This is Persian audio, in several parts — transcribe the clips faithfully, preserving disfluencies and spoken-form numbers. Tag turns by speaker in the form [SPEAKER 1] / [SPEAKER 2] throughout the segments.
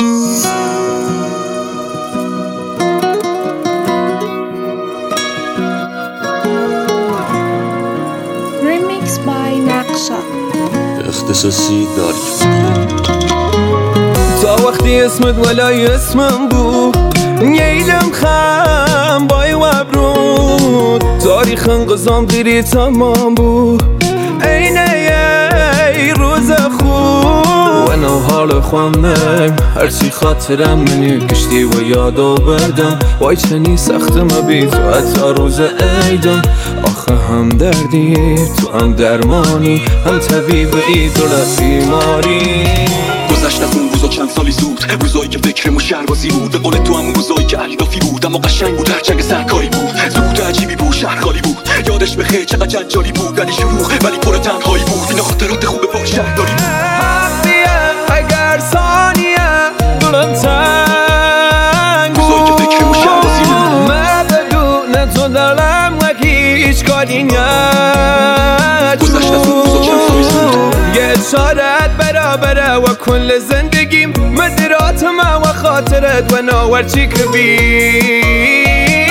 [SPEAKER 1] Remix by نقشا.
[SPEAKER 2] اختصاصی دارک میدیه.
[SPEAKER 3] تا وقتی اسمت ولای اسمم بود نیدم خم بای وبرود تاریخ انقضام دیری تمام بود اینه ای روز خوب و نو حال خوانم هرچی خاطرم منی کشتی و یادو بردم وای چنی سختم بی تو حتی روز ایدم آخه هم دردی تو هم درمانی هم طبیبی دلت بیماری
[SPEAKER 4] گذشت از اون روزا چند سالی زود روزایی که فکرمو شهربازی بود به قول تو هم روزایی که علیدافی بود اما قشنگ بود هر جنگ سرکاری بود سکوت عجیبی بود شهر خالی بود یادش بخیر چقدر جنجالی بود ولی شروع ولی پر تنهایی بود اینا خاطرات خوبه با شهرداری بود
[SPEAKER 3] اگر ثانیه دلم تنگ
[SPEAKER 4] روزایی که فکرمو شهربازی بود
[SPEAKER 3] من بدون تو دلم و هیچ کاری نجود
[SPEAKER 4] گذشت از اون روزا چند سالی زود
[SPEAKER 3] یه اشارت برابره و کل زندگیم مدرات من و خاطرت و ناورچی کبیر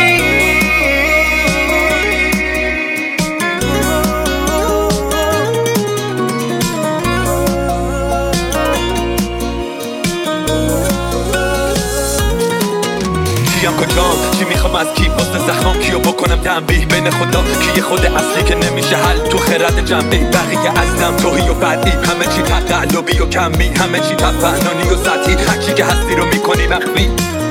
[SPEAKER 4] کیم کجام چی میخوام از کی واسه زخمام کیو بکنم تنبیه بین خدا کیه خود اصلی که نمیشه حل تو خرد جنبه بقیه ازم توهی و بدی همه چی تقلبی و کمی همه چی تفنانی و سطحی هرچی که هستی رو میکنی مخفی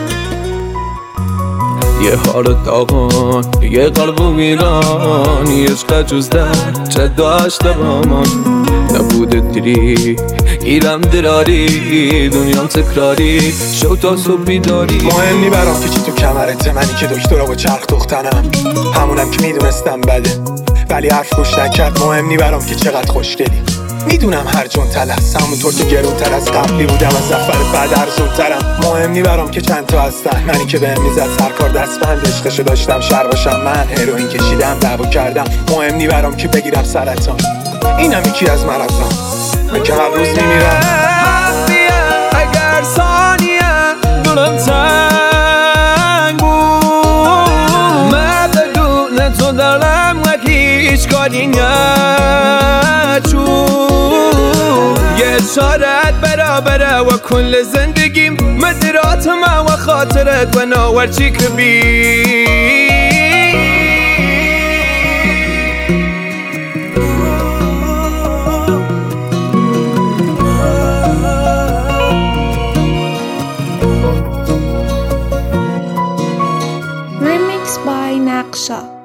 [SPEAKER 3] یه حال داغان یه قلب و ویرانی عشق جز در چه داشته با من نبوده دیری گیرم دراری دنیام تکراری شو تا صبح بیداری
[SPEAKER 5] مهم نی برام که چی تو کمرته منی که دکترا با چرخ دختنم همونم که میدونستم بده ولی حرف گوش نکرد مهم نی برام که چقدر خوشگلی میدونم هر جون تلست همونطور که گرونتر از قبلی بودم از سفر بعد ارزونترم مهم نی برام که چند تا هستن منی که بهم میزد سرکار دستبند عشقشو داشتم شر باشم من هروئین کشیدم دعوا کردم مهم نی برام که بگیرم سرطان اینم یکی از مرضام من که هر روز میمیرم
[SPEAKER 3] اگر ثانیه دلم تنگ بود من بدون تو دلم و هیچ کاری نجود یه اشارت برابره و کل زندگیم مدرات من و خاطرت و ناورچی کبیر
[SPEAKER 1] Remix by نقشا.